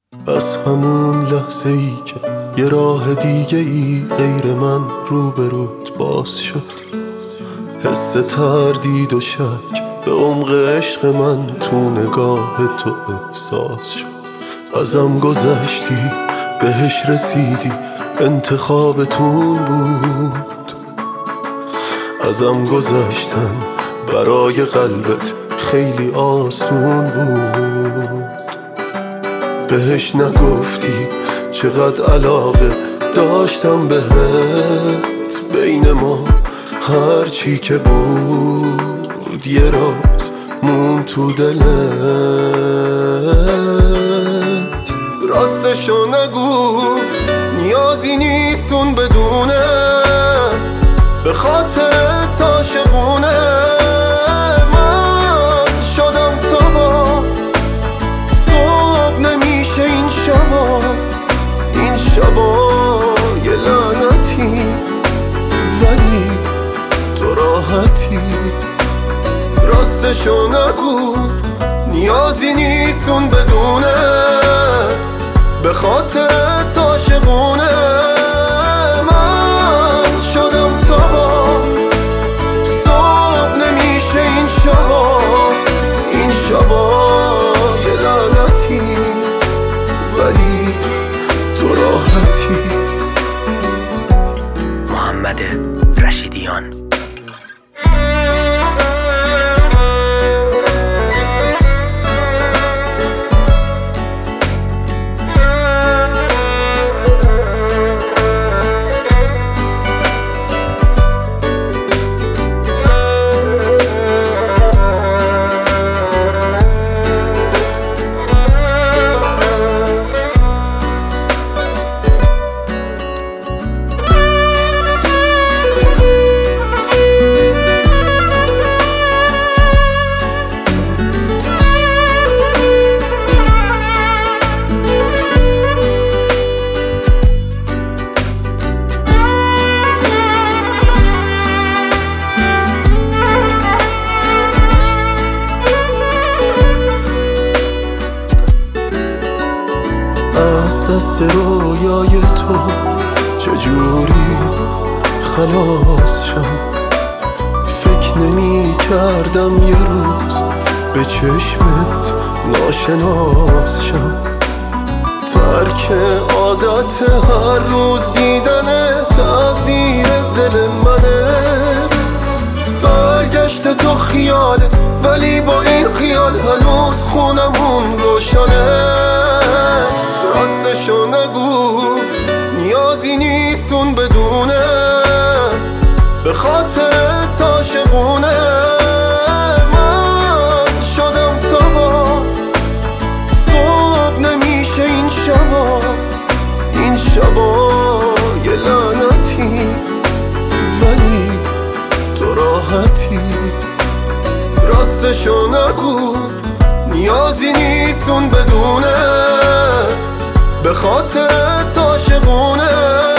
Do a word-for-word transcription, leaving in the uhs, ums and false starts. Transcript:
از همون لحظه ای که یه راه دیگه ای غیر من روبروت باز شد، حس تردید و شک به عمق عشق من تو نگاه تو احساس شد. ازم گذشتی بهش رسیدی انتخابتون بود، ازم گذشتن برای قلبت خیلی آسون بود. بهش نگفتی چقدر علاقه داشتم بهت، بین ما هر چی که بود یه راز مون تو دلت. راستشو نگو نیازی نیست اون بدونه، به خاطر تا شبونه من شدم تا با صبح نمیشه این شبا، این شبا یه لعنتی ولی تو راحتی. راستشو نگو نیازی نیست اون بدونه، به خاطر تا شبونه من شدم تا با صبح نمیشه این شبا، این شبا یه لعنتی ولی تو راحتی. محمد رشیدیان. از دست رویای تو چجوری خلاص شم، فکر نمی کردم یه روز به چشمت ناشناس شم. ترک عادت هر روز دیدن تقدیر دل منه، برگشت تو خیاله ولی با این خیال هنوز خونمون روشنه. راستشو نگو نیازی نیست اون بدونه، به خاطر تا شبونه من شدم تا با صبح نمیشه این شبا، این شبا یه لعنتی ولی تو راحتی. راستشو نگو نیازی نیست اون بدونه، به خاطر تا شبونه